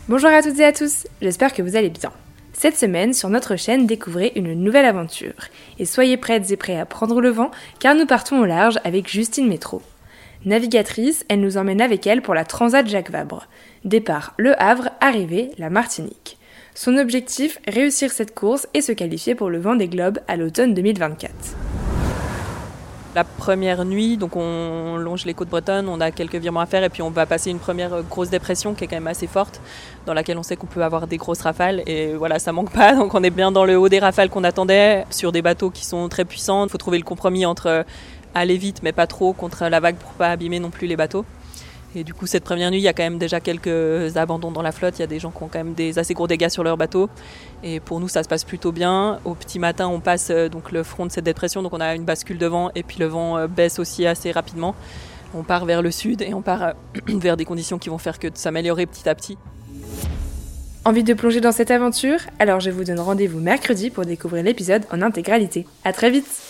Bonjour à toutes et à tous, j'espère que vous allez bien. Cette semaine, sur notre chaîne, découvrez une nouvelle aventure. Et soyez prêtes et prêts à prendre le vent, car nous partons au large avec Justine Métro. Navigatrice, elle nous emmène avec elle pour la Transat Jacques Vabre. Départ Le Havre, arrivée la Martinique. Son objectif, réussir cette course et se qualifier pour le Vendée Globe à l'automne 2024. La première nuit, donc on longe les côtes bretonnes, on a quelques virements à faire et puis on va passer une première grosse dépression qui est quand même assez forte, dans laquelle on sait qu'on peut avoir des grosses rafales et voilà, ça manque pas, donc on est bien dans le haut des rafales qu'on attendait, sur des bateaux qui sont très puissants. Il faut trouver le compromis entre aller vite mais pas trop contre la vague pour pas abîmer non plus les bateaux. Et du coup, cette première nuit, il y a quand même déjà quelques abandons dans la flotte. Il y a des gens qui ont quand même des assez gros dégâts sur leur bateau. Et pour nous, ça se passe plutôt bien. Au petit matin, on passe donc le front de cette dépression. Donc on a une bascule de vent et puis le vent baisse aussi assez rapidement. On part vers le sud et on part vers des conditions qui vont faire que de s'améliorer petit à petit. Envie de plonger dans cette aventure ? Alors je vous donne rendez-vous mercredi pour découvrir l'épisode en intégralité. À très vite !